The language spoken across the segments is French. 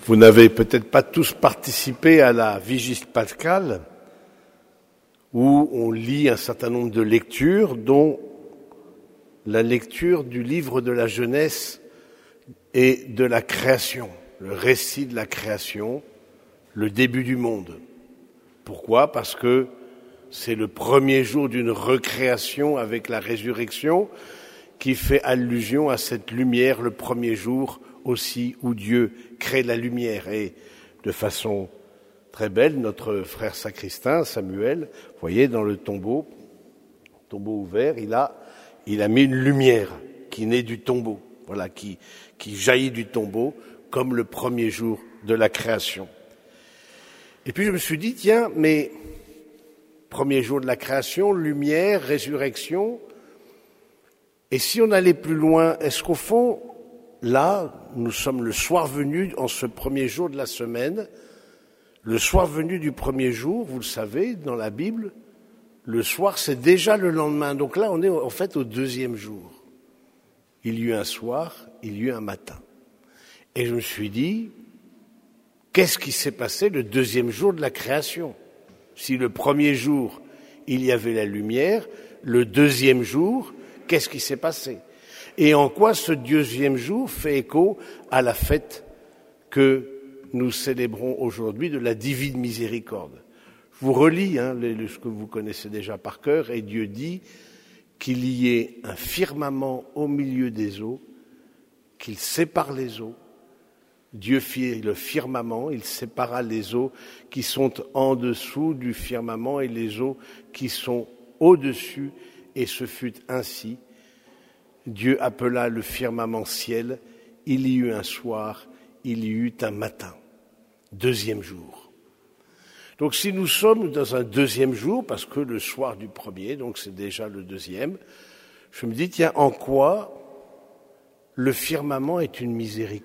Vous n'avez peut-être pas tous participé à la Vigile pascale, où on lit un certain nombre de lectures, dont la lecture du livre de la Genèse et de la création, le récit de la création, le début du monde. Pourquoi ? Parce que c'est le premier jour d'une recréation avec la résurrection qui fait allusion à cette lumière, le premier jour aussi où Dieu crée la lumière. Et de façon très belle, notre frère sacristain, Samuel, vous voyez, dans le tombeau ouvert, il a mis une lumière qui naît du tombeau, voilà, qui jaillit du tombeau, comme le premier jour de la création. Et puis je me suis dit, tiens, mais premier jour de la création, lumière, résurrection, et si on allait plus loin, est-ce qu'au fond, là, nous sommes le soir venu, en ce premier jour de la semaine, le soir venu du premier jour, vous le savez, dans la Bible, le soir, c'est déjà le lendemain. Donc là, on est en fait au deuxième jour. Il y eut un soir, il y eut un matin. Et je me suis dit, qu'est-ce qui s'est passé le deuxième jour de la création ? Si le premier jour, il y avait la lumière, le deuxième jour, qu'est-ce qui s'est passé ? Et en quoi ce deuxième jour fait écho à la fête que nous célébrons aujourd'hui de la divine miséricorde. Je vous relis ce que vous connaissez déjà par cœur, et Dieu dit qu'il y ait un firmament au milieu des eaux, qu'il sépare les eaux. Dieu fit le firmament, il sépara les eaux qui sont en dessous du firmament et les eaux qui sont au-dessus, et ce fut ainsi. Dieu appela le firmament ciel, il y eut un soir, il y eut un matin. Deuxième jour. Donc si nous sommes dans un deuxième jour, parce que le soir du premier, donc c'est déjà le deuxième, je me dis, tiens, en quoi le firmament est une miséricorde ?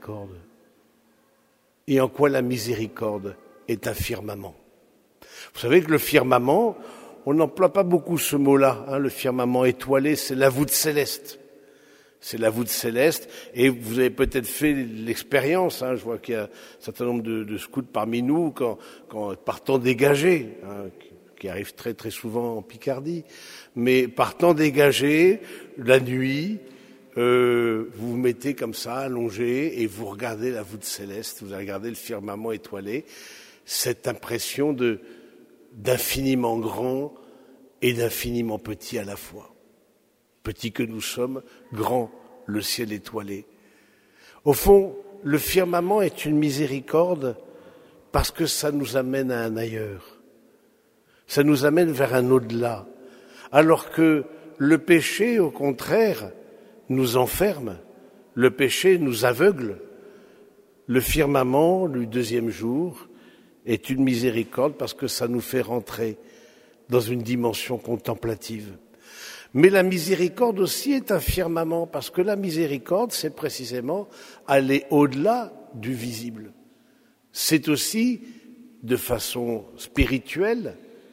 Et en quoi la miséricorde est un firmament ? Vous savez que le firmament, on n'emploie pas beaucoup ce mot-là, le firmament étoilé, c'est la voûte céleste. C'est la voûte céleste, et vous avez peut-être fait l'expérience, je vois qu'il y a un certain nombre de scouts parmi nous, quand par temps dégagé, qui arrive très très souvent en Picardie, mais par temps dégagé, la nuit, vous vous mettez comme ça, allongé, et vous regardez la voûte céleste, vous regardez le firmament étoilé, cette impression d'infiniment grand et d'infiniment petit à la fois. Petit que nous sommes, grand le ciel étoilé. Au fond, le firmament est une miséricorde parce que ça nous amène à un ailleurs. Ça nous amène vers un au-delà. Alors que le péché, au contraire, nous enferme. Le péché nous aveugle. Le firmament, le deuxième jour, est une miséricorde parce que ça nous fait rentrer dans une dimension contemplative. Mais la miséricorde aussi est un firmament, parce que la miséricorde, c'est précisément aller au-delà du visible. C'est aussi, de façon spirituelle,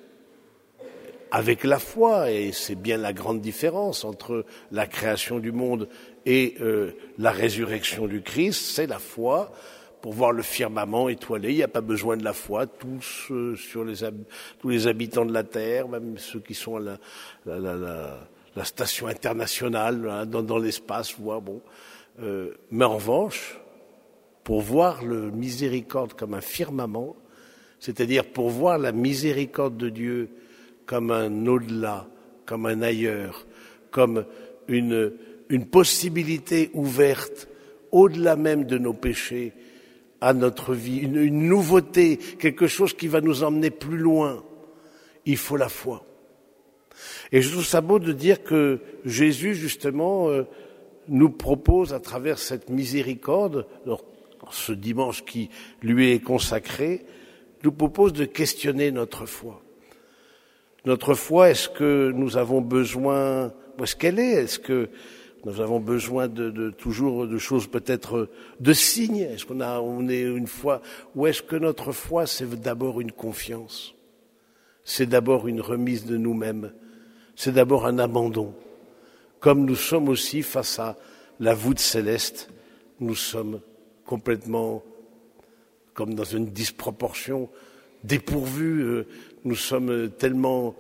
avec la foi, et c'est bien la grande différence entre la création du monde et la résurrection du Christ, c'est la foi. Pour voir le firmament étoilé, il n'y a pas besoin de la foi. Tous les habitants de la Terre, même ceux qui sont à la station internationale, dans l'espace, voient, mais en revanche, pour voir le miséricorde comme un firmament, c'est-à-dire pour voir la miséricorde de Dieu comme un au-delà, comme un ailleurs, comme une possibilité ouverte au-delà même de nos péchés, à notre vie, une nouveauté, quelque chose qui va nous emmener plus loin. Il faut la foi. Et je trouve ça beau de dire que Jésus, justement, nous propose à travers cette miséricorde, ce dimanche qui lui est consacré, nous propose de questionner notre foi. Notre foi, est-ce que nous avons besoin, où est-ce qu'elle est ? Est-ce que nous avons besoin toujours de choses peut-être de signes ? Est-ce on est une foi, ou est-ce que notre foi, c'est d'abord une confiance ? C'est d'abord une remise de nous-mêmes. C'est d'abord un abandon. Comme nous sommes aussi face à la voûte céleste, nous sommes complètement comme dans une disproportion dépourvue. Nous sommes tellement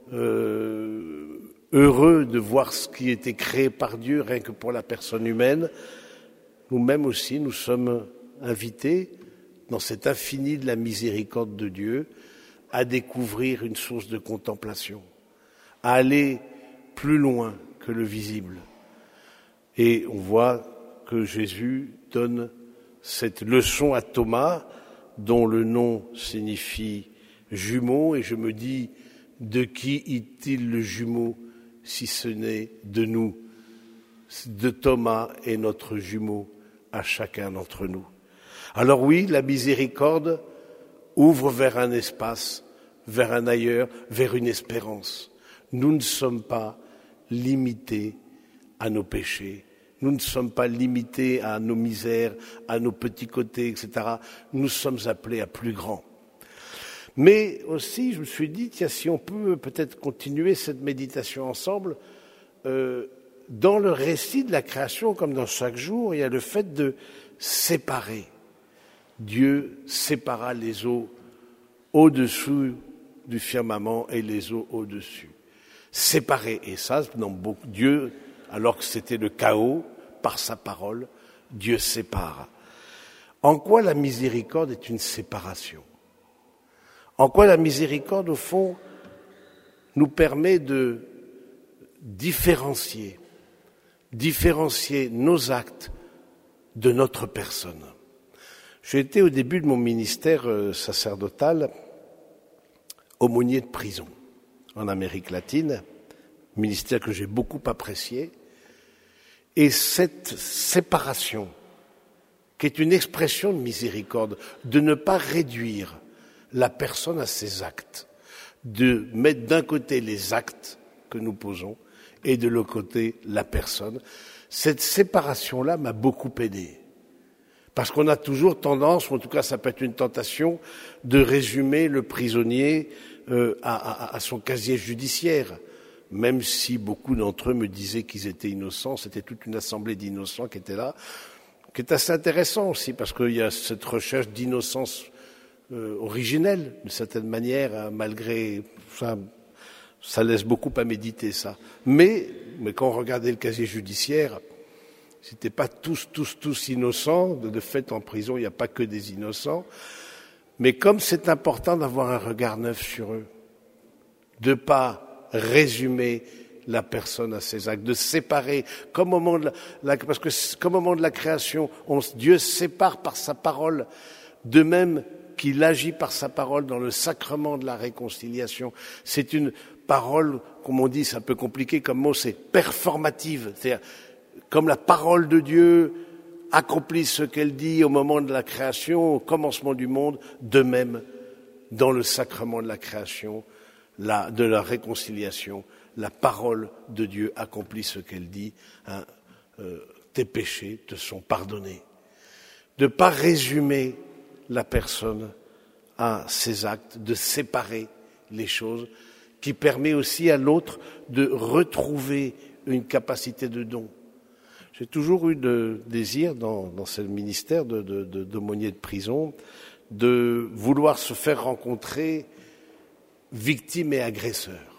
heureux de voir ce qui a été créé par Dieu, rien que pour la personne humaine. Nous-mêmes aussi, nous sommes invités, dans cet infini de la miséricorde de Dieu, à découvrir une source de contemplation, à aller plus loin que le visible. Et on voit que Jésus donne cette leçon à Thomas, dont le nom signifie jumeau, et je me dis, de qui est-il le jumeau si ce n'est de nous? De Thomas est notre jumeau à chacun d'entre nous. Alors oui, la miséricorde ouvre vers un espace, vers un ailleurs, vers une espérance. Nous ne sommes pas limités à nos péchés. Nous ne sommes pas limités à nos misères, à nos petits côtés, etc. Nous sommes appelés à plus grand. Mais aussi, je me suis dit, tiens, si on peut peut-être continuer cette méditation ensemble, dans le récit de la création, comme dans chaque jour, il y a le fait de séparer. Dieu sépara les eaux au-dessous du firmament et les eaux au-dessus. Séparer. Et ça, Dieu, alors que c'était le chaos, par sa parole, Dieu sépare. En quoi la miséricorde est une séparation? En quoi la miséricorde, au fond, nous permet de différencier nos actes de notre personne. J'ai été au début de mon ministère sacerdotal aumônier de prison en Amérique latine, ministère que j'ai beaucoup apprécié, et cette séparation, qui est une expression de miséricorde, de ne pas réduire la personne à ses actes, de mettre d'un côté les actes que nous posons et de l'autre côté la personne. Cette séparation-là m'a beaucoup aidé. Parce qu'on a toujours tendance, ou en tout cas ça peut être une tentation, de résumer le prisonnier à son casier judiciaire. Même si beaucoup d'entre eux me disaient qu'ils étaient innocents, c'était toute une assemblée d'innocents qui était là, qui est assez intéressant aussi, parce qu'il y a cette recherche d'innocence originelle, d'une certaine manière, malgré ça laisse beaucoup à méditer ça. Mais quand on regardait le casier judiciaire, c'était pas tous innocents. De fait, en prison, il n'y a pas que des innocents. Mais comme c'est important d'avoir un regard neuf sur eux, de pas résumer la personne à ses actes, de séparer, comme au moment de parce que comme au moment de la création, Dieu sépare par sa parole, de même qu'il agit par sa parole dans le sacrement de la réconciliation. C'est une parole, comme on dit, c'est un peu compliqué comme mot, c'est performative. C'est-à-dire, comme la parole de Dieu accomplit ce qu'elle dit au moment de la création, au commencement du monde, de même, dans le sacrement de la création, de la réconciliation, la parole de Dieu accomplit ce qu'elle dit. Tes péchés te sont pardonnés. De ne pas résumer la personne à ses actes, de séparer les choses, qui permet aussi à l'autre de retrouver une capacité de don. J'ai toujours eu le désir, dans ce ministère d'aumônier de prison, de vouloir se faire rencontrer victimes et agresseurs.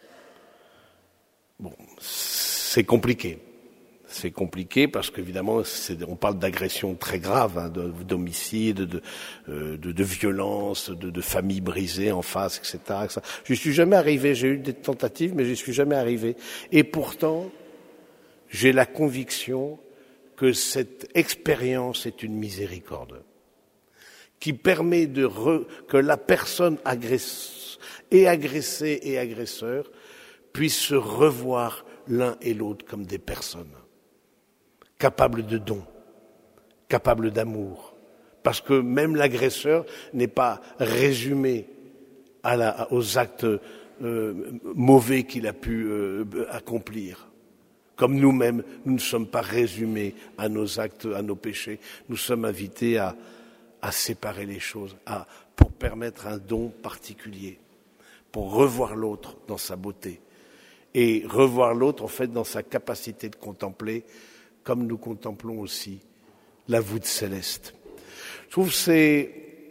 Bon, c'est compliqué. C'est compliqué parce qu'évidemment, on parle d'agressions très graves, d'homicide, de violence, de familles brisées en face, etc. Je suis jamais arrivé. J'ai eu des tentatives, mais je suis jamais arrivé. Et pourtant, j'ai la conviction que cette expérience est une miséricorde qui permet que la personne agressée et agresseur puissent se revoir l'un et l'autre comme des personnes capables de don, capables d'amour. Parce que même l'agresseur n'est pas résumé aux actes mauvais qu'il a pu accomplir. Comme nous-mêmes, nous ne sommes pas résumés à nos actes, à nos péchés. Nous sommes invités à séparer les choses, pour permettre un don particulier, pour revoir l'autre dans sa beauté et revoir l'autre en fait dans sa capacité de contempler, comme nous contemplons aussi la voûte céleste. Je trouve que c'est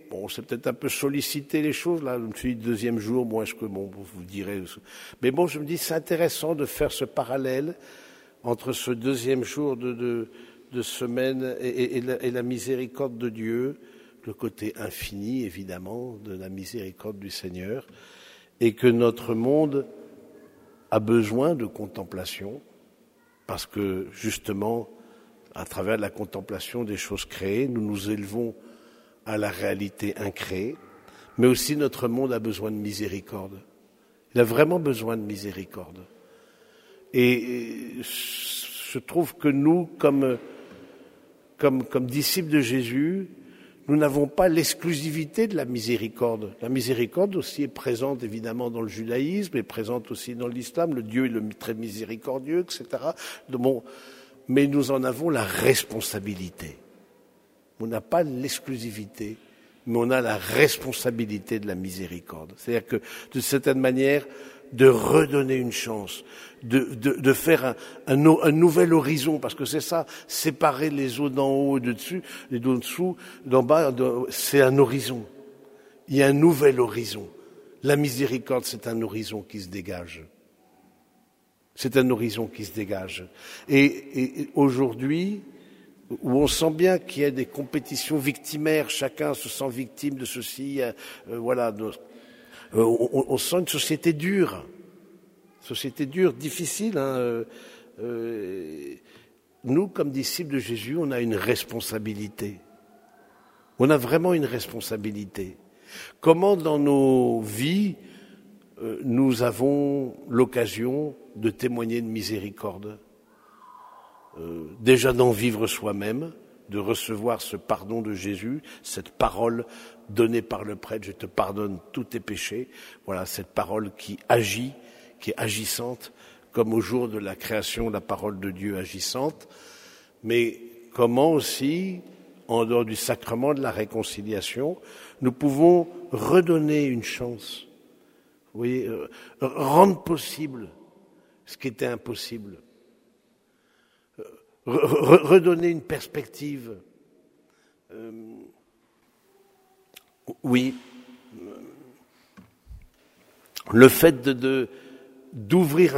bon, c'est peut-être un peu solliciter les choses, là. Je me suis dit, deuxième jour, bon, est-ce que, bon, vous direz. Mais bon, je me dis, c'est intéressant de faire ce parallèle entre ce deuxième jour de semaine et la miséricorde de Dieu, le côté infini, évidemment, de la miséricorde du Seigneur, et que notre monde a besoin de contemplation, parce que, justement, à travers la contemplation des choses créées, nous nous élevons à la réalité incréée, mais aussi notre monde a besoin de miséricorde. Il a vraiment besoin de miséricorde. Et je trouve que nous, comme disciples de Jésus, nous n'avons pas l'exclusivité de la miséricorde. La miséricorde aussi est présente évidemment dans le judaïsme, est présente aussi dans l'islam. Le Dieu est le très miséricordieux, etc. Bon, mais nous en avons la responsabilité. On n'a pas l'exclusivité, mais on a la responsabilité de la miséricorde. C'est-à-dire que, de certaine manière, de redonner une chance, de faire un nouvel horizon, parce que c'est ça, séparer les eaux d'en haut et de dessus, les eaux dessous, d'en bas, c'est un horizon. Il y a un nouvel horizon. La miséricorde, c'est un horizon qui se dégage. C'est un horizon qui se dégage. Et aujourd'hui, où on sent bien qu'il y a des compétitions victimaires, chacun se sent victime de ceci, voilà. On sent une société dure, difficile. Nous, comme disciples de Jésus, on a une responsabilité. On a vraiment une responsabilité. Comment dans nos vies, nous avons l'occasion de témoigner de miséricorde, déjà d'en vivre soi-même, de recevoir ce pardon de Jésus, cette parole donnée par le prêtre, je te pardonne tous tes péchés. Voilà, cette parole qui agit, qui est agissante, comme au jour de la création, la parole de Dieu agissante. Mais comment aussi, en dehors du sacrement de la réconciliation, nous pouvons redonner une chance, vous voyez, rendre possible ce qui était impossible. Redonner une perspective. Oui, le fait d'ouvrir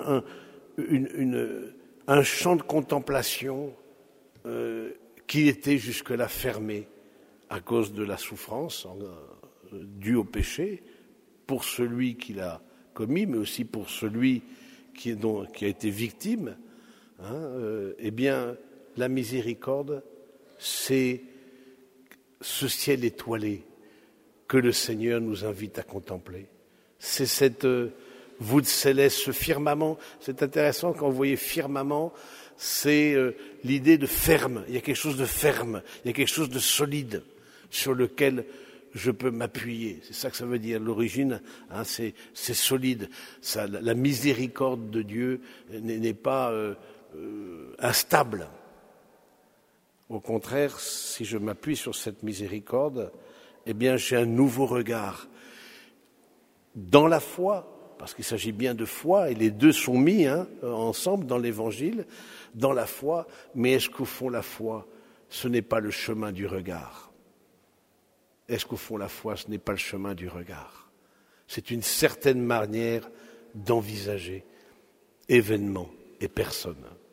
un champ de contemplation qui était jusque-là fermé à cause de la souffrance due au péché, pour celui qui l'a commis, mais aussi pour celui qui a été victime. Eh bien, la miséricorde, c'est ce ciel étoilé que le Seigneur nous invite à contempler. C'est cette voûte céleste, ce firmament. C'est intéressant quand vous voyez firmament, c'est l'idée de ferme. Il y a quelque chose de ferme, il y a quelque chose de solide sur lequel je peux m'appuyer. C'est ça que ça veut dire. L'origine, c'est solide. Ça, la miséricorde de Dieu n'est pas instable. Au contraire, si je m'appuie sur cette miséricorde, eh bien j'ai un nouveau regard. Dans la foi, parce qu'il s'agit bien de foi, et les deux sont mis ensemble dans l'Évangile, dans la foi, mais est-ce qu'au fond la foi, ce n'est pas le chemin du regard ? Est-ce qu'au fond la foi, ce n'est pas le chemin du regard ? C'est une certaine manière d'envisager événements et personnes,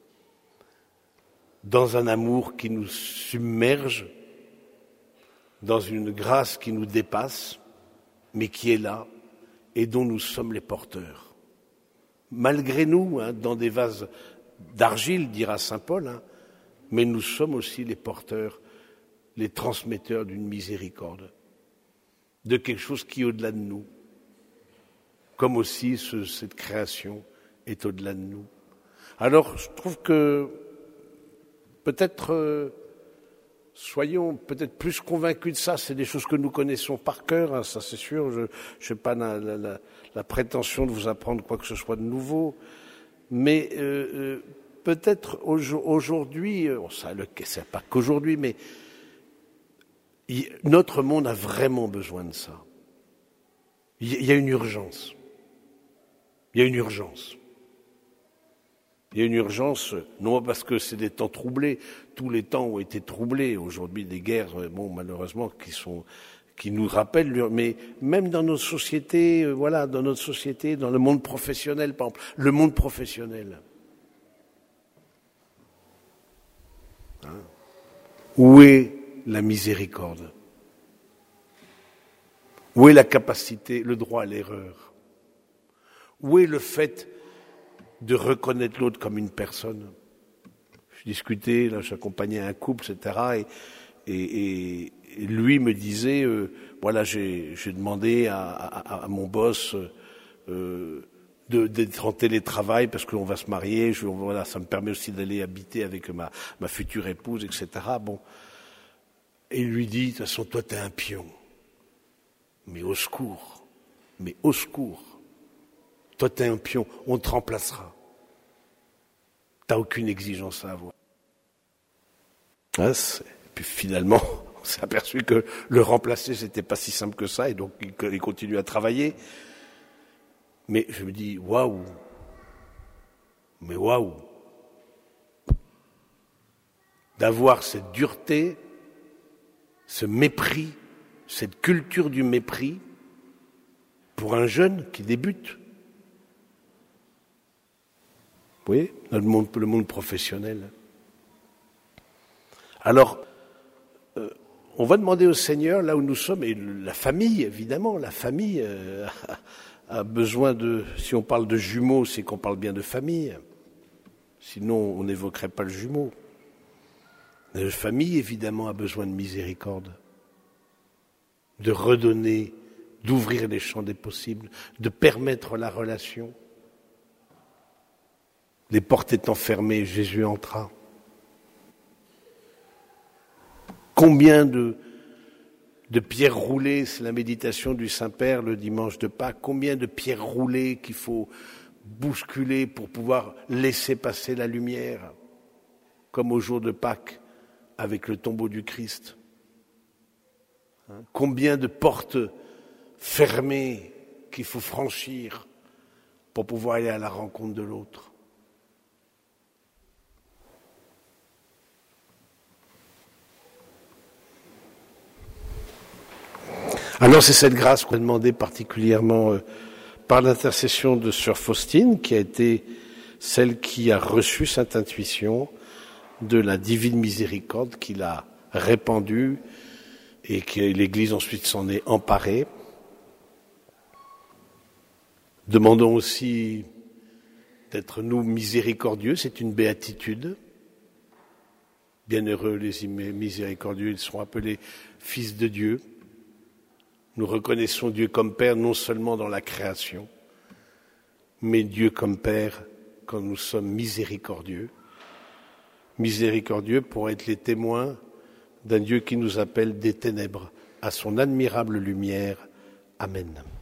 dans un amour qui nous submerge, dans une grâce qui nous dépasse, mais qui est là et dont nous sommes les porteurs. Malgré nous, dans des vases d'argile, dira saint Paul, mais nous sommes aussi les porteurs, les transmetteurs d'une miséricorde, de quelque chose qui est au-delà de nous, comme aussi cette création est au-delà de nous. Alors, je trouve que peut-être soyons peut-être plus convaincus de ça. C'est des choses que nous connaissons par cœur, ça c'est sûr. Je n'ai pas la prétention de vous apprendre quoi que ce soit de nouveau. Mais peut-être aujourd'hui, c'est pas qu'aujourd'hui, mais notre monde a vraiment besoin de ça. Il y a une urgence. Il y a une urgence. Il y a une urgence, non pas parce que c'est des temps troublés, tous les temps ont été troublés, aujourd'hui des guerres, bon, malheureusement, qui nous rappellent, mais même dans nos sociétés, dans notre société, dans le monde professionnel, par exemple, le monde professionnel. Hein? Où est la miséricorde? Où est la capacité, le droit à l'erreur? Où est le fait de reconnaître l'autre comme une personne? Je discutais, là, j'accompagnais un couple, etc. Et lui me disait, j'ai demandé à mon boss d'être en télétravail parce qu'on va se marier. Ça me permet aussi d'aller habiter avec ma future épouse, etc. Bon, et il lui dit, de toute façon, toi, t'es un pion. Mais au secours, toi, t'es un pion, on te remplacera. T'as aucune exigence à avoir. Hein, puis finalement, on s'est aperçu que le remplacer, c'était pas si simple que ça, et donc il continue à travailler. Mais je me dis, waouh! D'avoir cette dureté, ce mépris, cette culture du mépris pour un jeune qui débute. Vous voyez, dans le monde professionnel. Alors, on va demander au Seigneur, là où nous sommes, et la famille, évidemment, a besoin de... Si on parle de jumeaux, c'est qu'on parle bien de famille. Sinon, on n'évoquerait pas le jumeau. La famille, évidemment, a besoin de miséricorde. De redonner, d'ouvrir les champs des possibles, de permettre la relation. Les portes étant fermées, Jésus entra. Combien de pierres roulées, c'est la méditation du Saint-Père le dimanche de Pâques, combien de pierres roulées qu'il faut bousculer pour pouvoir laisser passer la lumière, comme au jour de Pâques avec le tombeau du Christ. Combien de portes fermées qu'il faut franchir pour pouvoir aller à la rencontre de l'autre. Alors c'est cette grâce qu'on a demandé particulièrement par l'intercession de Sœur Faustine, qui a été celle qui a reçu cette intuition de la divine miséricorde, qu'il a répandue et que l'Église ensuite s'en est emparée. Demandons aussi d'être nous miséricordieux, c'est une béatitude. Bienheureux les miséricordieux, ils seront appelés fils de Dieu. Nous reconnaissons Dieu comme Père non seulement dans la création, mais Dieu comme Père quand nous sommes miséricordieux. Miséricordieux pour être les témoins d'un Dieu qui nous appelle des ténèbres à son admirable lumière. Amen.